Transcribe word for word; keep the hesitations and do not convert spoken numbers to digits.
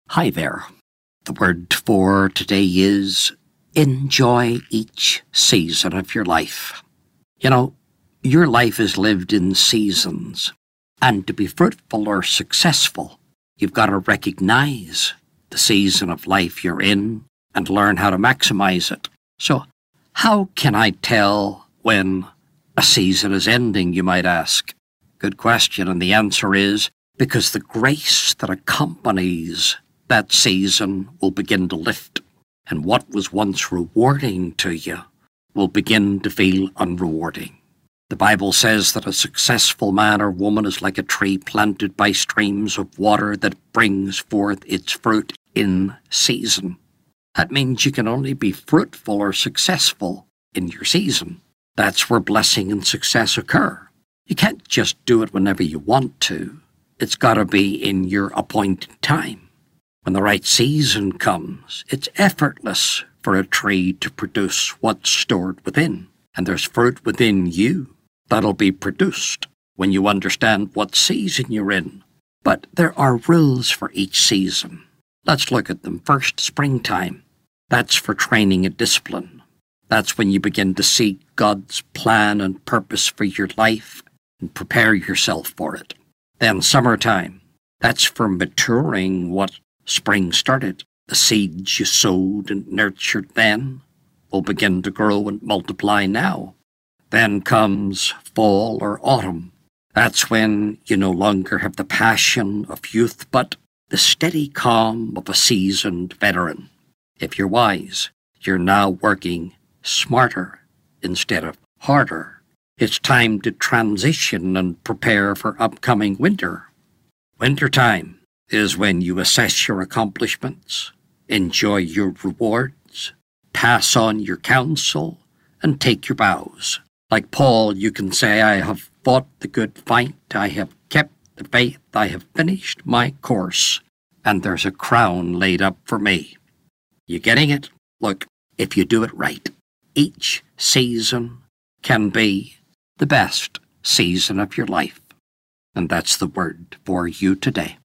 Hi there. The word for today is enjoy each season of your life. You know, your life is lived in seasons, and to be fruitful or successful, you've got to recognize the season of life you're in and learn how to maximize it. So, how can I tell when a season is ending, you might ask? Good question, and the answer is because the grace that accompanies that season will begin to lift, and what was once rewarding to you will begin to feel unrewarding. The Bible says that a successful man or woman is like a tree planted by streams of water that brings forth its fruit in season. That means you can only be fruitful or successful in your season. That's where blessing and success occur. You can't just do it whenever you want to. It's got to be in your appointed time. When the right season comes, it's effortless for a tree to produce what's stored within. And there's fruit within you that'll be produced when you understand what season you're in. But there are rules for each season. Let's look at them. First, springtime. That's for training and discipline. That's when you begin to see God's plan and purpose for your life and prepare yourself for it. Then summertime. That's for maturing what spring started. The seeds you sowed and nurtured then will begin to grow and multiply now. Then comes fall or autumn. That's when you no longer have the passion of youth, but the steady calm of a seasoned veteran. If you're wise, you're now working smarter instead of harder. It's time to transition and prepare for upcoming winter. Wintertime is when you assess your accomplishments, enjoy your rewards, pass on your counsel, and take your bows. Like Paul, you can say, I have fought the good fight, I have kept the faith, I have finished my course, and there's a crown laid up for me. You getting it? Look, if you do it right, each season can be the best season of your life. And that's the word for you today.